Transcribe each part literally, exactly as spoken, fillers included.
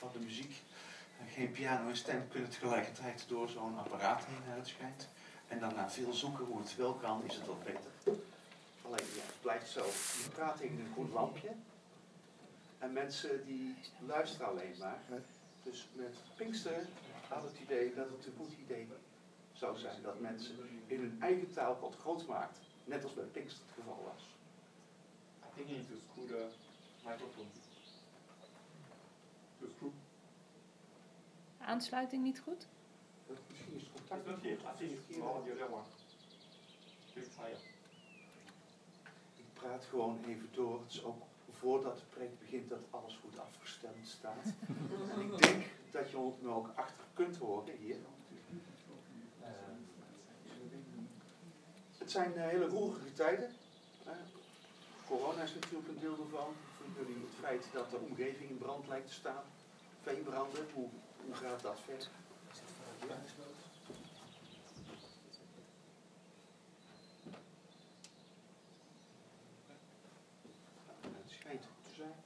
van de muziek. En geen piano en stem kunnen tegelijkertijd door zo'n apparaat heen naar het schijnt. En dan na veel zoeken hoe het wel kan, is het wat beter. Alleen, ja, het blijft zo. Je praat tegen een goed lampje. En mensen die luisteren alleen maar. Dus met Pinkster had het idee dat het een goed idee zou zijn dat mensen in hun eigen taal God groot maakt. Net als bij Pinkster het geval was. I think you need to screw the microphone. To screw. Aansluiting niet goed? Dat misschien is het contact. It's not here. I think it's more on the other one. It's higher. Ik praat gewoon even door. Het is ook voordat de preek begint dat alles goed afgestemd staat. En ik denk dat je me ook achter kunt horen hier. Uh, het zijn uh, hele roerige tijden. Uh, corona is natuurlijk een deel ervan. Voor jullie het feit dat de omgeving in brand lijkt te staan. Veenbranden, hoe, hoe gaat dat verder? Ja. Het schijnt goed te zijn.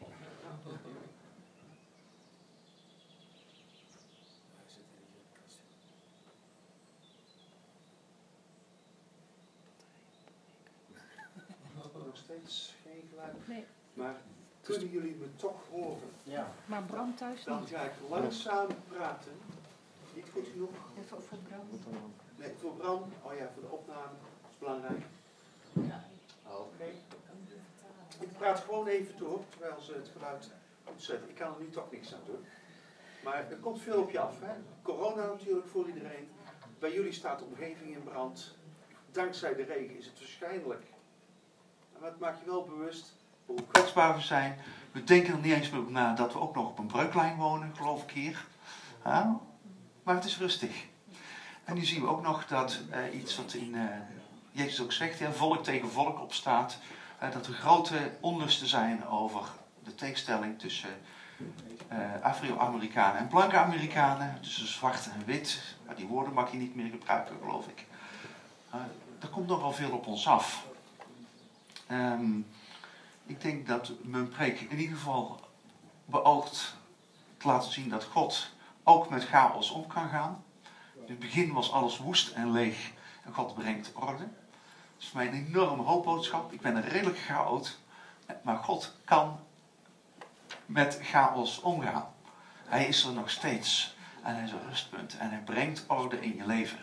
Nog steeds geen geluid. Nee. Maar kunnen jullie me toch horen? Ja. Maar Bram thuis Dan niet. ga ik langzaam praten. Niet goed genoeg? Even voor Bram. Nee, voor Bram. Oh ja, voor de opname. Dat is belangrijk. Ja. Oké. Okay. Ik praat gewoon even door, terwijl ze het geluid goed zetten. Ik kan er nu toch niks aan doen. Maar er komt veel op je af, hè? Corona natuurlijk voor iedereen. Bij jullie staat de omgeving in brand. Dankzij de regen is het waarschijnlijk. Maar het maakt je wel bewust hoe kwetsbaar we zijn. We denken er niet eens meer op na dat we ook nog op een breuklijn wonen, geloof ik hier. Ja? Maar het is rustig. En nu zien we ook nog dat uh, iets wat in uh, Jezus ook zegt, ja, volk tegen volk opstaat. Uh, dat er grote onlusten zijn over de tegenstelling tussen uh, Afro-Amerikanen en blanke Amerikanen. Tussen zwart en wit. Maar die woorden mag je niet meer gebruiken, geloof ik. Uh, er komt nogal veel op ons af. Um, ik denk dat mijn preek in ieder geval beoogt te laten zien dat God ook met chaos om kan gaan. In het begin was alles woest en leeg en God brengt orde. Dat is voor mij een enorme hoopboodschap. Ik ben een redelijk chaot, maar God kan met chaos omgaan. Hij is er nog steeds en hij is een rustpunt en hij brengt orde in je leven.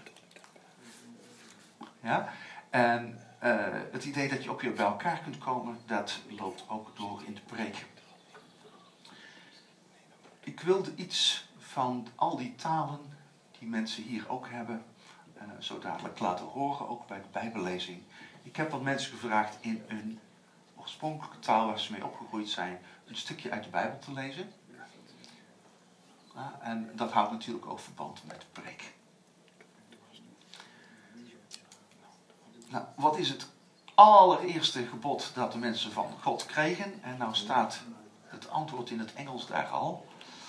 Ja? En uh, het idee dat je ook weer bij elkaar kunt komen, dat loopt ook door in de preek. Ik wilde iets van al die talen die mensen hier ook hebben, uh, zo dadelijk laten horen, ook bij de Bijbellezing. Ik heb wat mensen gevraagd in een oorspronkelijke taal waar ze mee opgegroeid zijn, een stukje uit de Bijbel te lezen. Uh, en dat houdt natuurlijk ook verband met de preek. Nou, wat is het allereerste gebod dat de mensen van God kregen? En nou staat het antwoord in het Engels daar al.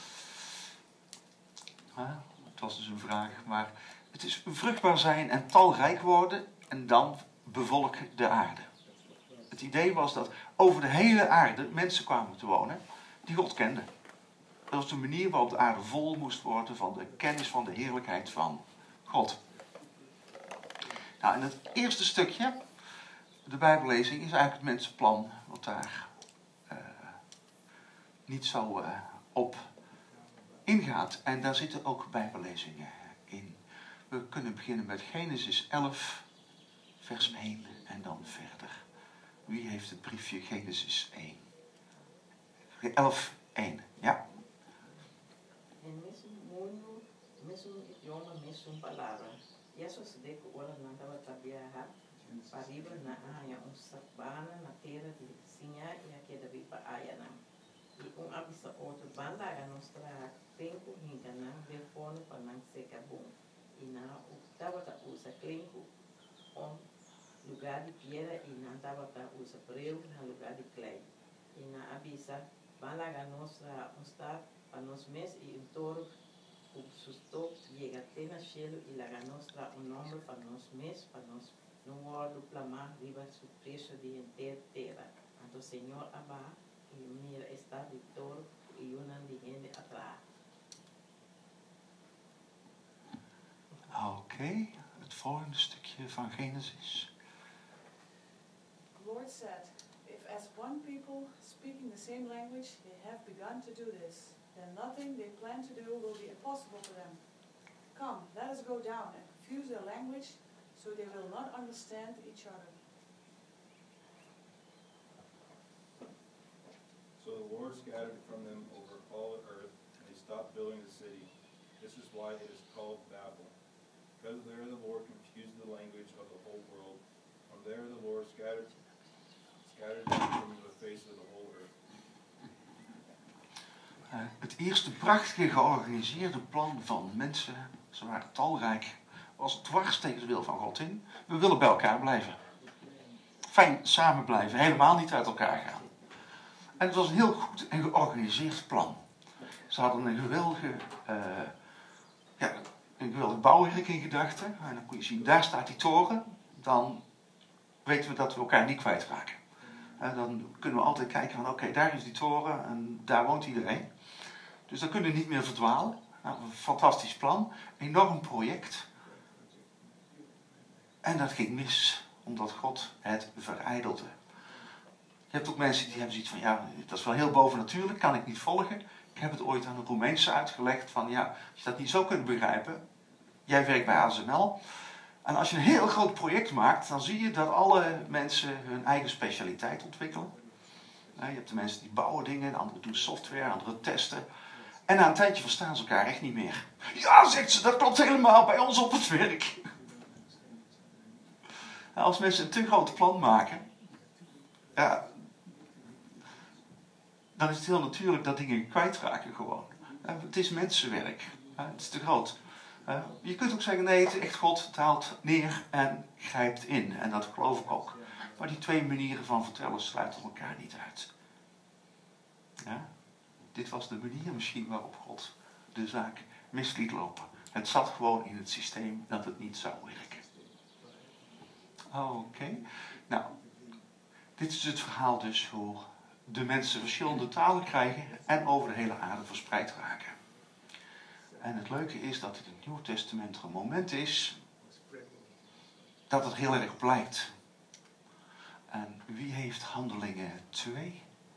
Uh, het was dus een vraag, maar het is vruchtbaar zijn en talrijk worden en dan bevolk de aarde. Het idee was dat over de hele aarde mensen kwamen te wonen die God kenden. Dat was de manier waarop de aarde vol moest worden van de kennis van de heerlijkheid van God. Nou, en het eerste stukje, de Bijbellezing, is eigenlijk het mensenplan wat daar uh, niet zo uh, op ingaat. En daar zitten ook Bijbellezingen in. We kunnen beginnen met Genesis elf, vers één en dan verder. Wie heeft het briefje Genesis één? elf, één, ja. En mesmo mesmo idioma, mesmo palavra. Jesus de que ora não estava tabiaha, pariba na aya um sabana na terra de sinha e aqui da vipa aya não. E um abisa outro banda a nostra tempo hinga não de fone para não seca bom. E na o estava ta usa clenco on lugar de pedra e não estava ta usa breu na lugar de clay. E na abisa banda a nostra um está para nós mes e um touro o susto llega até na cielo e la nostra um nome para nós mes para nós não hora plamar riba su preço de inteira terra. Então Senhor Abba e mira está de touro e uma de gente atrás. okay, het volgende stukje van Genesis. The Lord said, if as one people speaking the same language they have begun to do this, then nothing they plan to do will be impossible for them. Come, let us go down and confuse their language so they will not understand each other. So the Lord scattered from them over all the earth, and they stopped building the city. This is why it is called Babel. Because there the Lord confused the language of the whole world. From there the Lord scattered, scattered them from the face of the whole earth. Uh, het eerste prachtige georganiseerde plan van mensen, ze waren talrijk, was dwars tegen de wil van God in. We willen bij elkaar blijven. Fijn samen blijven, helemaal niet uit elkaar gaan. En het was een heel goed en georganiseerd plan. Ze hadden een geweldige, uh, ja, een geweldig bouwwerk in gedachten. En dan kon je zien, daar staat die toren. Dan weten we dat we elkaar niet kwijtraken. En dan kunnen we altijd kijken van, oké, okay, daar is die toren en daar woont iedereen. Dus dan kunnen we niet meer verdwalen. Nou, een fantastisch plan, enorm project. En dat ging mis, omdat God het verijdelde. Je hebt ook mensen die hebben zoiets van, ja, dat is wel heel bovennatuurlijk, kan ik niet volgen. Ik heb het ooit aan de Roemeense uitgelegd van, ja, als je dat niet zo kunt begrijpen, jij werkt bij A S M L. En als je een heel groot project maakt, dan zie je dat alle mensen hun eigen specialiteit ontwikkelen. Je hebt de mensen die bouwen dingen, anderen doen software, anderen testen. En na een tijdje verstaan ze elkaar echt niet meer. Ja, zegt ze, dat klopt helemaal bij ons op het werk. Als mensen een te groot plan maken, ja, dan is het heel natuurlijk dat dingen kwijtraken gewoon. Het is mensenwerk. Het is te groot. Je kunt ook zeggen, nee, het is echt God, het haalt neer en grijpt in. En dat geloof ik ook. Maar die twee manieren van vertellen sluiten elkaar niet uit. Ja? Dit was de manier misschien waarop God de zaak mis liet lopen. Het zat gewoon in het systeem dat het niet zou werken. Oké. Okay. Nou, dit is het verhaal dus hoe de mensen verschillende talen krijgen en over de hele aarde verspreid raken. En het leuke is dat het in het Nieuwe Testament een moment is dat het heel erg blijkt. En wie heeft Handelingen twee?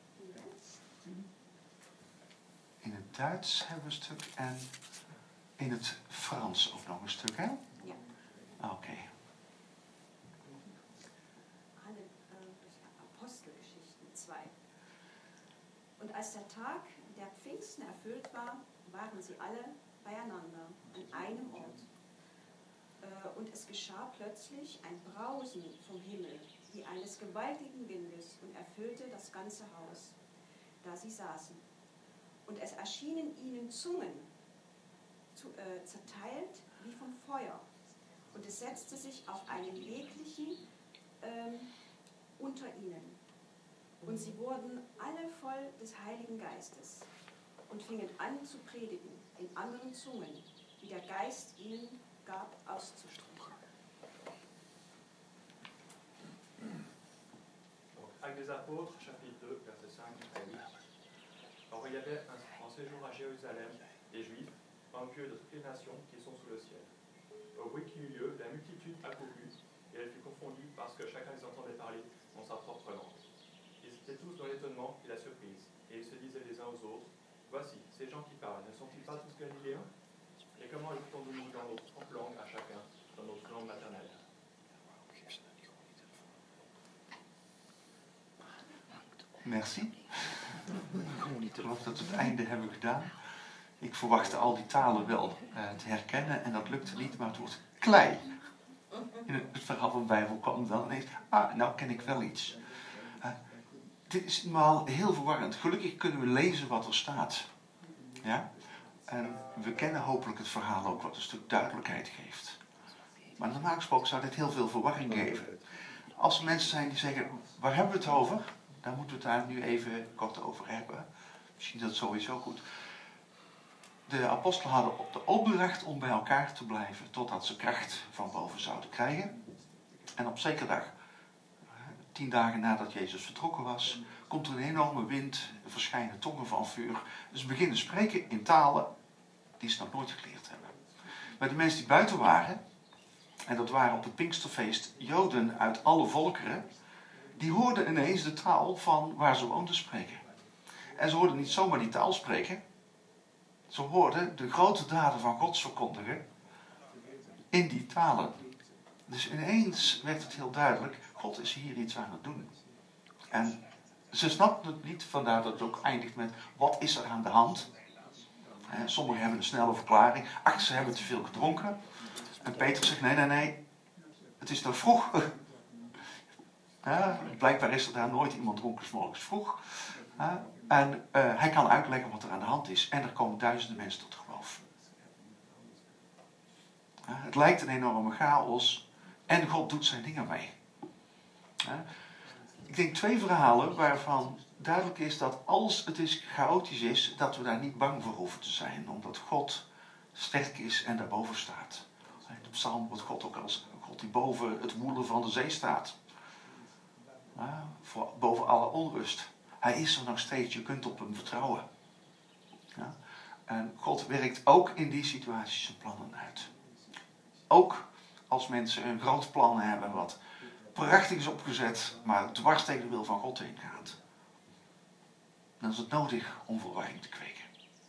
In het Duits hebben we een stuk en in het Frans ook nog een stuk, hè? Ja. Oké. Okay. Apostelgeschichten zwei. Und als der Tag der Pfingsten erfüllt war, waren sie alle beieinander an einem Ort. Äh, und es geschah plötzlich ein Brausen vom Himmel, wie eines gewaltigen Windes, und erfüllte das ganze Haus, da sie saßen. Und es erschienen ihnen Zungen, zu, äh, zerteilt wie vom Feuer. Und es setzte sich auf einen jeglichen ähm, unter ihnen. Und sie wurden alle voll des Heiligen Geistes und fingen an zu predigen in anderen Zungen, wie der Geist ihnen gab auszusprechen. Donc, Actes des Apôtres, chapitre deux, versets cinq à huit. Or il y avait en séjour à Jérusalem des Juifs, envieux de toutes les nations qui sont sous le ciel. Au bruit qui eut lieu, la multitude accourut, et elle fut confondue parce que chacun les entendait parler dans sa propre langue. Ils étaient tous dans l'étonnement et la surprise, et ils se disaient les uns aux autres, voici, ces gens qui parlent, ne sont-ils pas tous galiléens? Et comment écoutons-nous dans notre propre langue à chacun, dans notre langue maternelle? Merci. Ik geloof dat we het einde hebben gedaan. Ik verwachtte al die talen wel uh, te herkennen en dat lukte niet, maar het woord klei. In het verhaal van de Bijbel kwam dan ineens, ah, nou ken ik wel iets. Uh, dit is normaal heel verwarrend. Gelukkig kunnen we lezen wat er staat. Ja? En we kennen hopelijk het verhaal ook, wat een stuk duidelijkheid geeft. Maar normaal gesproken zou dit heel veel verwarring geven. Als er mensen zijn die zeggen, waar hebben we het over? Daar moeten we het daar nu even kort over hebben. Misschien is dat sowieso goed. De apostelen hadden de opdracht om bij elkaar te blijven totdat ze kracht van boven zouden krijgen. En op zekere dag, tien dagen nadat Jezus vertrokken was, komt er een enorme wind, er verschijnen tongen van vuur. Dus ze beginnen spreken in talen die ze nog nooit geleerd hebben. Maar de mensen die buiten waren, en dat waren op het Pinksterfeest Joden uit alle volkeren, die hoorden ineens de taal van waar ze woonden spreken. En ze hoorden niet zomaar die taal spreken, ze hoorden de grote daden van God verkondigen in die talen. Dus ineens werd het heel duidelijk, God is hier iets aan het doen. En ze snapten het niet, vandaar dat het ook eindigt met, wat is er aan de hand? En sommigen hebben een snelle verklaring, ach, ze hebben te veel gedronken. En Peter zegt, nee, nee, nee, het is nog vroeg. Ja, blijkbaar is er daar nooit iemand dronken 's morgens vroeg. Ja, en uh, hij kan uitleggen wat er aan de hand is. En er komen duizenden mensen tot geloof. Ja, het lijkt een enorme chaos. En God doet zijn dingen mee. Ja, ik denk twee verhalen waarvan duidelijk is dat als het is chaotisch is, dat we daar niet bang voor hoeven te zijn. Omdat God sterk is en daarboven staat. In de psalm wordt God ook als God die boven het woelen van de zee staat. Ja, voor, boven alle onrust. Hij is er nog steeds, je kunt op hem vertrouwen. Ja? En God werkt ook in die situaties zijn plannen uit. Ook als mensen een groot plan hebben wat prachtig is opgezet, maar dwars tegen de wil van God heen gaat. Dan is het nodig om verwarring te kweken.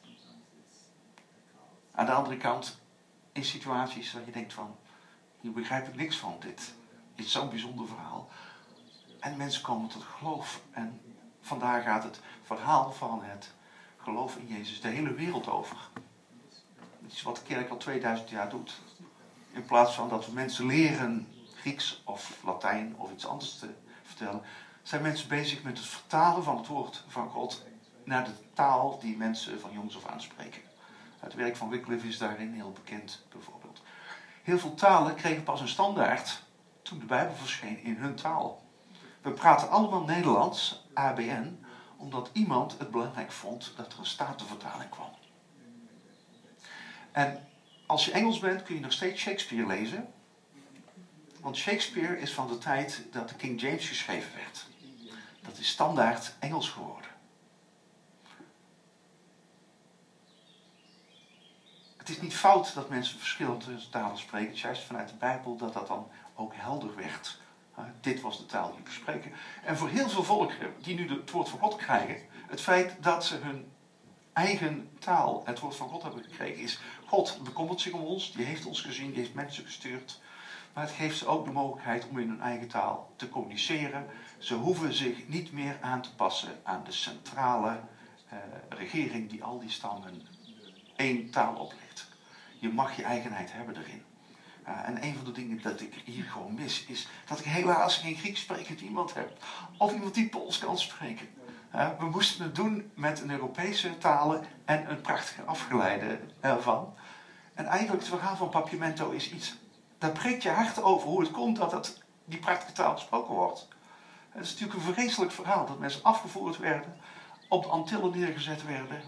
Aan de andere kant, in situaties waar je denkt van, hier begrijp ik niks van, dit is zo'n bijzonder verhaal. En mensen komen tot geloof. En vandaar gaat het verhaal van het geloof in Jezus de hele wereld over. Dat is wat de kerk al tweeduizend jaar doet. In plaats van dat we mensen leren Grieks of Latijn of iets anders te vertellen, zijn mensen bezig met het vertalen van het woord van God naar de taal die mensen van jongs af aan spreken. Het werk van Wycliffe is daarin heel bekend, bijvoorbeeld. Heel veel talen kregen pas een standaard toen de Bijbel verscheen in hun taal. We praten allemaal Nederlands, A B N, omdat iemand het belangrijk vond dat er een statenvertaling kwam. En als je Engels bent kun je nog steeds Shakespeare lezen. Want Shakespeare is van de tijd dat de King James geschreven werd. Dat is standaard Engels geworden. Het is niet fout dat mensen verschillende talen spreken. Het is juist vanuit de Bijbel dat dat dan ook helder werd. Uh, dit was de taal die we spreken. En voor heel veel volkeren die nu het woord van God krijgen, het feit dat ze hun eigen taal het woord van God hebben gekregen is, God bekommert zich om ons, die heeft ons gezien, die heeft mensen gestuurd. Maar het geeft ze ook de mogelijkheid om in hun eigen taal te communiceren. Ze hoeven zich niet meer aan te passen aan de centrale uh, regering die al die stammen één taal oplegt. Je mag je eigenheid hebben erin. Uh, en een van de dingen dat ik hier gewoon mis is dat ik helaas geen Grieks sprekend iemand heb. Of iemand die Pools kan spreken. Uh, we moesten het doen met een Europese talen en een prachtige afgeleide ervan. En eigenlijk het verhaal van Papiamento is iets, daar breekt je hart over hoe het komt dat het, die prachtige taal gesproken wordt. Het is natuurlijk een vreselijk verhaal dat mensen afgevoerd werden, op de Antillen neergezet werden.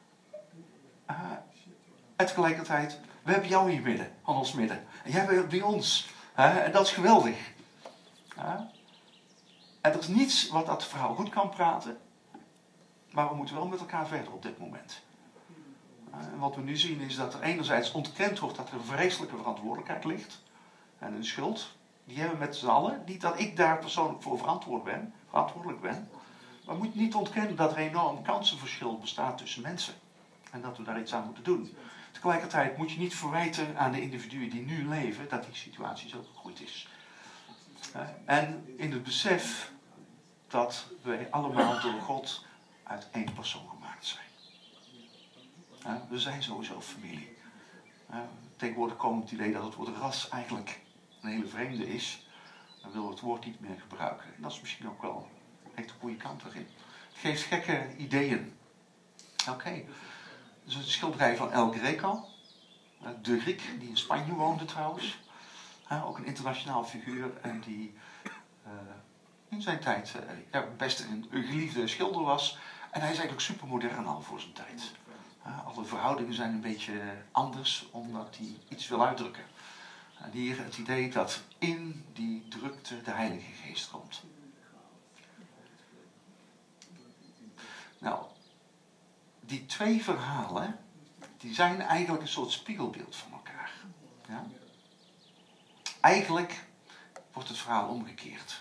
Uh, en tegelijkertijd, we hebben jou hier midden, aan ons midden. En jij bent bij ons. Uh, en dat is geweldig. Uh, en er is niets wat dat verhaal goed kan praten. Maar we moeten wel met elkaar verder op dit moment. Uh, en wat we nu zien is dat er enerzijds ontkend wordt dat er een vreselijke verantwoordelijkheid ligt. En een schuld. Die hebben we met z'n allen. Niet dat ik daar persoonlijk voor verantwoord ben, verantwoordelijk ben. Maar we moeten niet ontkennen dat er een enorm kansenverschil bestaat tussen mensen. En dat we daar iets aan moeten doen. Tegelijkertijd moet je niet verwijten aan de individuen die nu leven dat die situatie zo gegroeid is. Uh, en in het besef dat wij allemaal door God uit één persoon gemaakt zijn. Uh, we zijn sowieso familie. Uh, tegenwoordig komt het idee dat het woord ras eigenlijk een hele vreemde is. Dan willen we het woord niet meer gebruiken. En dat is misschien ook wel echt de goede kant erin. Het geeft gekke ideeën. Oké. Okay. Dat is een schilderij van El Greco. De Griek, die in Spanje woonde trouwens. Uh, ook een internationaal figuur. En die uh, in zijn tijd uh, ja, best een, een geliefde schilder was. En hij is eigenlijk supermodern al voor zijn tijd. Uh, alle verhoudingen zijn een beetje anders, omdat hij iets wil uitdrukken. En hier het idee dat in die drukte de Heilige Geest komt. Nou, die twee verhalen, die zijn eigenlijk een soort spiegelbeeld van elkaar. Ja? eigenlijk wordt het verhaal omgekeerd.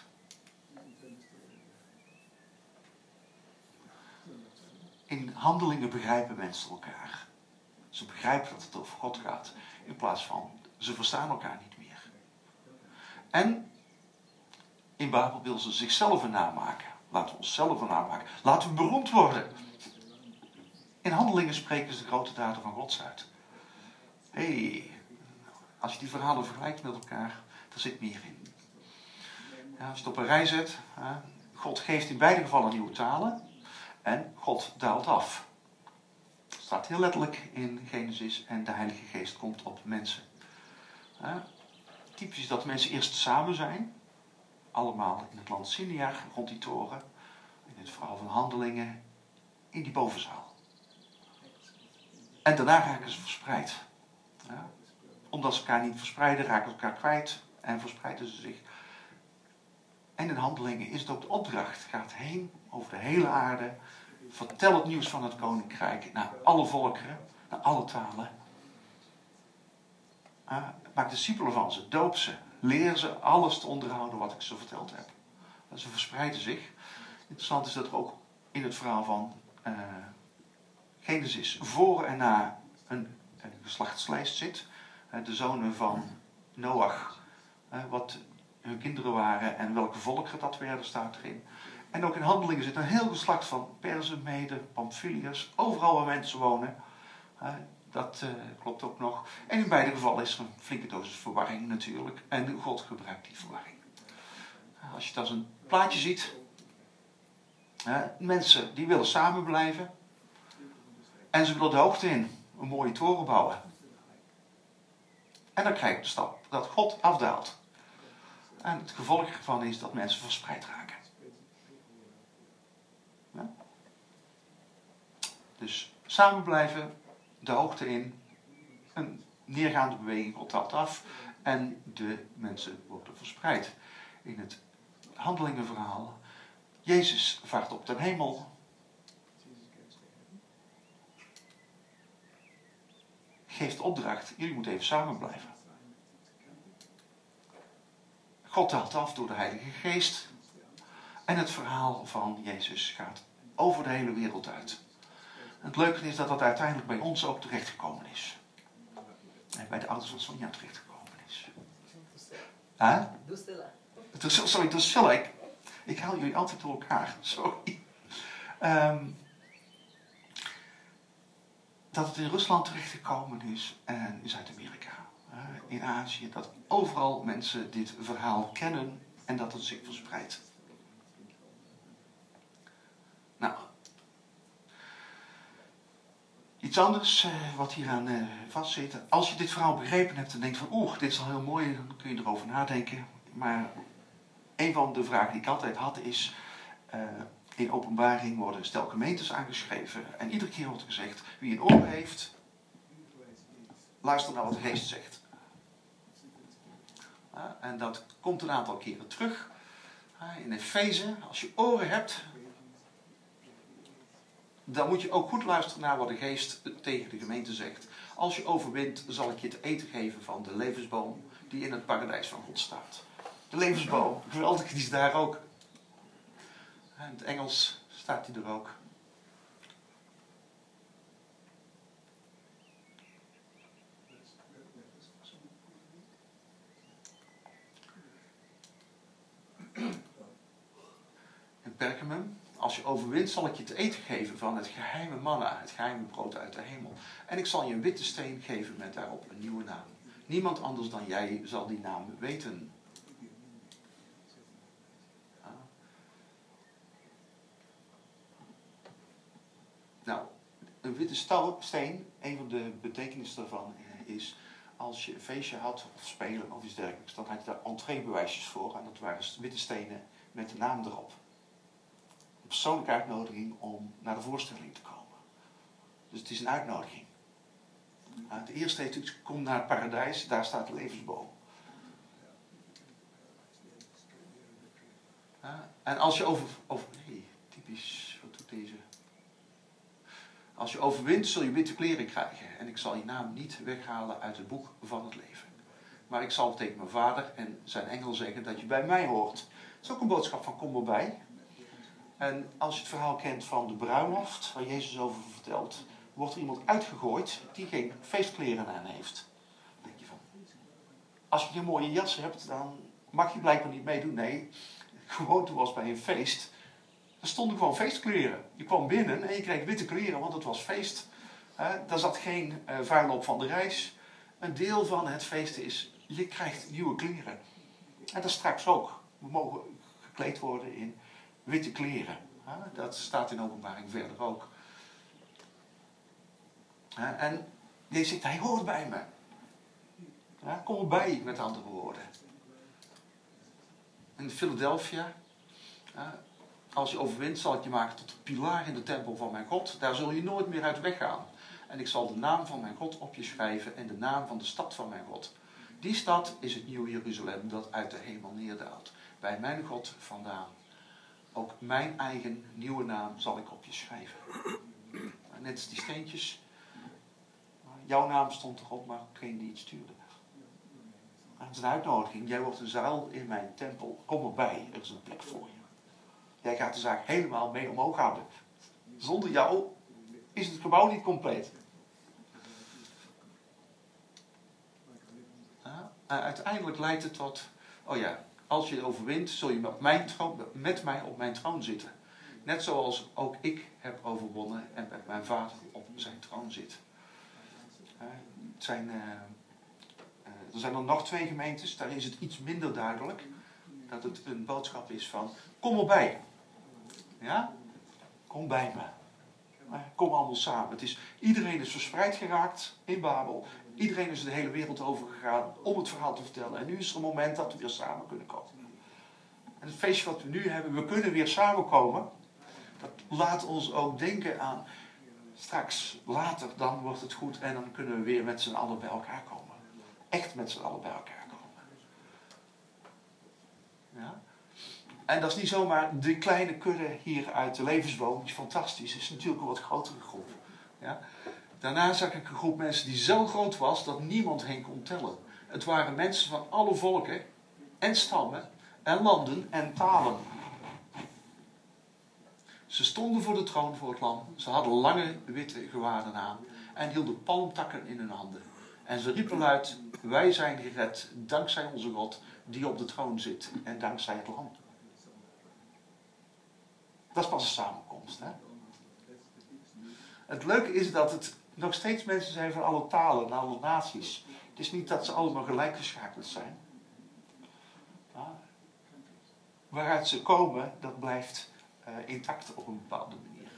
In Handelingen begrijpen mensen elkaar. Ze begrijpen dat het over God gaat. In plaats van, ze verstaan elkaar niet meer. En in Babel wil ze zichzelf een naam maken. Laten we onszelf een naam maken. Laten we beroemd worden. In Handelingen spreken ze de grote daden van God uit. Hé, hey, als je die verhalen vergelijkt met elkaar, daar zit meer in. Ja, als je het op een rij zet, hè, God geeft in beide gevallen nieuwe talen. En God daalt af. Het staat heel letterlijk in Genesis en de Heilige Geest komt op mensen. Ja, typisch is dat mensen eerst samen zijn. Allemaal in het land Sinjar, rond die toren. In het verhaal van Handelingen, in die bovenzaal. En daarna raken ze verspreid. Ja, omdat ze elkaar niet verspreiden, raken ze elkaar kwijt en verspreiden ze zich. En in Handelingen is het ook de opdracht. Gaat heen over de hele aarde. Vertel het nieuws van het koninkrijk naar alle volkeren, naar alle talen. Uh, maak discipelen van ze, doop ze, leer ze alles te onderhouden wat ik ze verteld heb. Uh, ze verspreiden zich. Interessant is dat er ook in het verhaal van uh, Genesis voor en na een, een geslachtslijst zit. Uh, de zonen van Noach, uh, wat hun kinderen waren en welke volkeren dat werden, staat erin. En ook in Handelingen zit een heel geslacht van Perzen, Meden, Pamphyliërs, overal waar mensen wonen. Uh, dat uh, klopt ook nog. En in beide gevallen is er een flinke dosis verwarring natuurlijk. En God gebruikt die verwarring. Uh, als je het als een plaatje ziet. Uh, mensen die willen samen blijven. En ze willen de hoogte in. Een mooie toren bouwen. En dan krijg je de stap dat God afdaalt. En het gevolg ervan is dat mensen verspreid raken. Ja? Dus samen blijven, de hoogte in, een neergaande beweging God daalt af en de mensen worden verspreid. In het Handelingenverhaal, Jezus vaart op ten hemel. Geeft opdracht, jullie moeten even samen blijven. God daalt af door de Heilige Geest. En het verhaal van Jezus gaat over de hele wereld uit. En het leuke is dat dat uiteindelijk bij ons ook terechtgekomen is. En bij de ouders van Sonja terechtgekomen is. Huh? Doe stiller. Sorry, doe stiller. Ik, ik haal jullie altijd door elkaar. Sorry. Um, dat het in Rusland terechtgekomen is en in Zuid-Amerika. Uh, in Azië. Dat overal mensen dit verhaal kennen en dat het zich verspreidt. Nou, iets anders uh, wat hieraan uh, vastzit. Als je dit verhaal begrepen hebt en denkt van oeh, dit is al heel mooi, dan kun je erover nadenken. Maar een van de vragen die ik altijd had is, uh, in Openbaring worden een stel gemeentes aangeschreven. En iedere keer wordt gezegd, wie een oor heeft, luister naar wat de Geest zegt. Uh, en dat komt een aantal keren terug. Uh, in Efeze, als je oren hebt, dan moet je ook goed luisteren naar wat de Geest tegen de gemeente zegt. Als je overwint, zal ik je te eten geven van de levensboom die in het paradijs van God staat. De levensboom, geweldig, die is daar ook. In het Engels staat die er ook. In Pergamum. Als je overwint, zal ik je te eten geven van het geheime manna, het geheime brood uit de hemel. En ik zal je een witte steen geven met daarop een nieuwe naam. Niemand anders dan jij zal die naam weten. Ja. Nou, een witte steen, een van de betekenissen daarvan is, als je een feestje had, of spelen of iets dergelijks, dan had je daar entreebewijsjes voor. En dat waren witte stenen met de naam erop. Een persoonlijke uitnodiging om naar de voorstelling te komen. Dus het is een uitnodiging. Nou, het eerste heeft iets, kom naar het paradijs, daar staat de levensboom. Ja, en als je over... over hey, typisch, wat doet deze? Als je overwint, zul je witte kleren krijgen. En ik zal je naam niet weghalen uit het boek van het leven. Maar ik zal tegen mijn vader en zijn engel zeggen dat je bij mij hoort. Het is ook een boodschap van kom erbij. En als je het verhaal kent van de bruiloft, waar Jezus over vertelt, wordt er iemand uitgegooid die geen feestkleren aan heeft. Dan denk je van, als je geen mooie jas hebt, dan mag je blijkbaar niet meedoen. Nee, gewoonte was bij een feest. Er stonden gewoon feestkleren. Je kwam binnen en je kreeg witte kleren, want het was feest. He, daar zat geen uh, vuil op van de reis. Een deel van het feest is, je krijgt nieuwe kleren. En dat straks ook. We mogen gekleed worden in witte kleren. He, dat staat in Openbaring verder ook. He, en je zegt, hij hoort bij me. He, kom erbij, met andere woorden. In Philadelphia, he, als je overwint, zal ik je maken tot een pilaar in de tempel van mijn God. Daar zul je nooit meer uit weggaan. En ik zal de naam van mijn God op je schrijven en de naam van de stad van mijn God. Die stad is het nieuwe Jeruzalem dat uit de hemel neerdaalt. Bij mijn God vandaan. Ook mijn eigen nieuwe naam zal ik op je schrijven. Net als die steentjes. Jouw naam stond erop, maar geen die het stuurde. Het is een uitnodiging. Jij wordt een zuil in mijn tempel. Kom erbij, er is een plek voor je. Jij gaat de zaak helemaal mee omhoog houden. Zonder jou is het gebouw niet compleet. Ja, uiteindelijk leidt het tot, oh ja, als je overwint, zul je met, mijn troon, met mij op mijn troon zitten. Net zoals ook ik heb overwonnen en met mijn vader op zijn troon zit. Uh, het zijn, uh, uh, er zijn er nog twee gemeentes, daar is het iets minder duidelijk. Dat het een boodschap is van, kom erbij. Ja? Kom bij me. Kom allemaal samen. Het is, iedereen is verspreid geraakt in Babel. Iedereen is de hele wereld over gegaan om het verhaal te vertellen. En nu is er een moment dat we weer samen kunnen komen. En het feestje wat we nu hebben, we kunnen weer samenkomen. Dat laat ons ook denken aan straks, later, dan wordt het goed en dan kunnen we weer met z'n allen bij elkaar komen. Echt met z'n allen bij elkaar komen. Ja? En dat is niet zomaar de kleine kudde hier uit de levensboom, die is fantastisch. Het is natuurlijk een wat grotere groep. Ja? Daarna zag ik een groep mensen die zo groot was dat niemand heen kon tellen. Het waren mensen van alle volken en stammen en landen en talen. Ze stonden voor de troon voor het lam. Ze hadden lange witte gewaden aan en hielden palmtakken in hun handen. En ze riepen luid, wij zijn gered dankzij onze God die op de troon zit en dankzij het lam. Dat is pas een samenkomst. Hè? Het leuke is dat het nog steeds mensen zijn van alle talen en alle naties. Het is niet dat ze allemaal gelijk geschakeld zijn. Ja. Waaruit ze komen, dat blijft uh, intact op een bepaalde manier.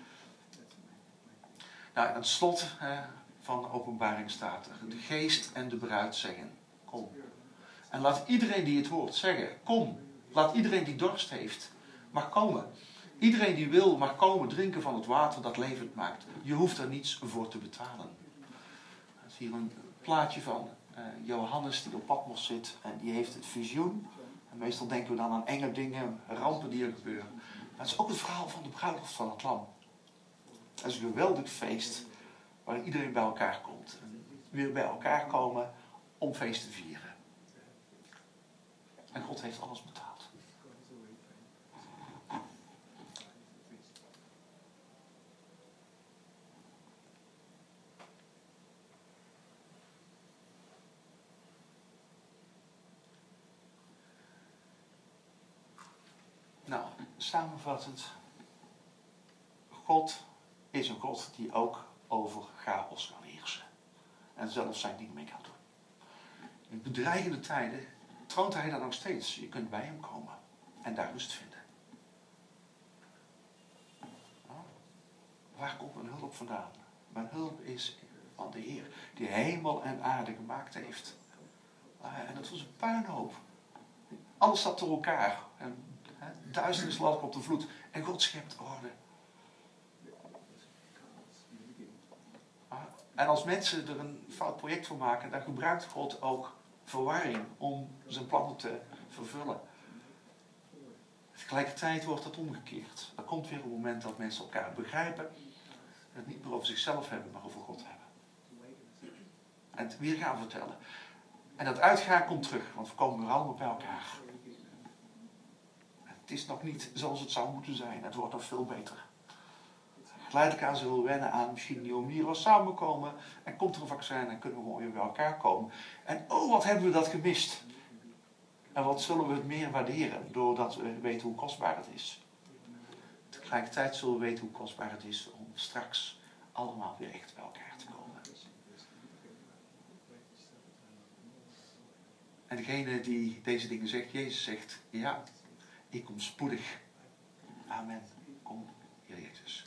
Nou, aan het slot uh, van de openbaring staat er. De geest en de bruid zeggen, kom. En laat iedereen die het hoort zeggen, kom. Laat iedereen die dorst heeft, mag komen. Iedereen die wil mag komen drinken van het water dat levend maakt. Je hoeft er niets voor te betalen. Dat is hier een plaatje van uh, Johannes die op Patmos zit. En die heeft het visioen. En meestal denken we dan aan enge dingen, rampen die er gebeuren. Maar het is ook het verhaal van de bruiloft van het lam. Het is een geweldig feest waar iedereen bij elkaar komt. En weer bij elkaar komen om feest te vieren. En God heeft alles betaald. Nou, samenvattend. God is een God die ook over chaos kan heersen. En zelf zijn dingen mee kan doen. In bedreigende tijden troont hij daar nog steeds. Je kunt bij hem komen en daar rust vinden. Nou, waar komt mijn hulp vandaan? Mijn hulp is van de Heer, die hemel en aarde gemaakt heeft. En dat was een puinhoop. Alles zat door elkaar. En duisternis lag op de vloed. En God schept orde. En als mensen er een fout project voor maken, dan gebruikt God ook verwarring om zijn plannen te vervullen. Tegelijkertijd wordt dat omgekeerd. Er komt weer een moment dat mensen elkaar begrijpen. En het niet meer over zichzelf hebben, maar over God hebben. En het weer gaan vertellen. En dat uitgaan komt terug, want we komen weer allemaal bij elkaar. Het is nog niet zoals het zou moeten zijn. Het wordt nog veel beter. Geleidelijk aan zullen we wennen aan misschien een nieuwe manier van samenkomen. En komt er een vaccin en kunnen we gewoon weer bij elkaar komen. En oh, wat hebben we dat gemist. En wat zullen we het meer waarderen, doordat we weten hoe kostbaar het is. Tegelijkertijd zullen we weten hoe kostbaar het is om straks allemaal weer echt bij elkaar te komen. En degene die deze dingen zegt, Jezus zegt, ja, ik kom spoedig. Amen. Kom, Heer Jezus.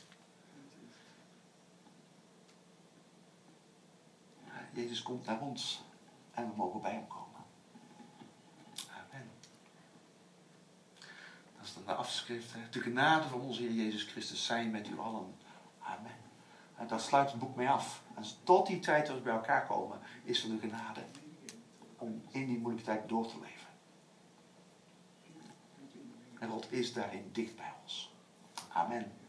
Jezus komt naar ons en we mogen bij hem komen. Amen. Dat is dan de afschrift. Hè? De genade van onze Heer Jezus Christus zijn met u allen. Amen. En daar sluit het boek mee af. En tot die tijd dat we bij elkaar komen, is er de genade om in die moeilijke tijd door te leven. En God is daarin dicht bij ons. Amen.